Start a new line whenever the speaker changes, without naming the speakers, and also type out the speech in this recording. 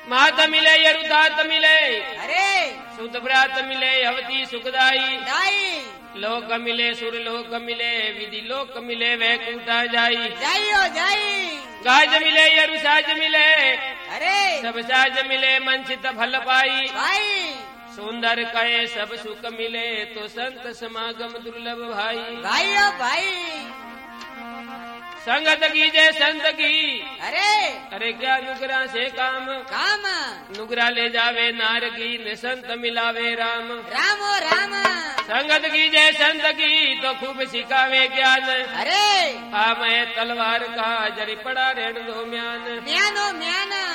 मात मिले यरुतात मिले,
अरे
सुत व्रात मिले अवधि सुखदाई।
दाई
लोक मिले सुर लोक मिले, विधि लोक मिले वैकुंठा जाई।
जाइयो जाई
गाज मिले यरुसाज मिले,
अरे
सब साज मिले मंचित फल पाई।
भाई
सुंदर कहे सब सुख मिले, तो संत समागम दुर्लभ भाई।
भाइयों भाई
संगत की जय संत की,
अरे
क्या नुगरा से काम।
काम
नुगरा ले जावे नार की, निसंत मिलावे राम।
रामो राम
संगत की जय संत की, तो खूब सिखावे ज्ञान।
अरे
मैं तलवार का जरी पड़ा रेण दो म्यान।
म्यानो म्याना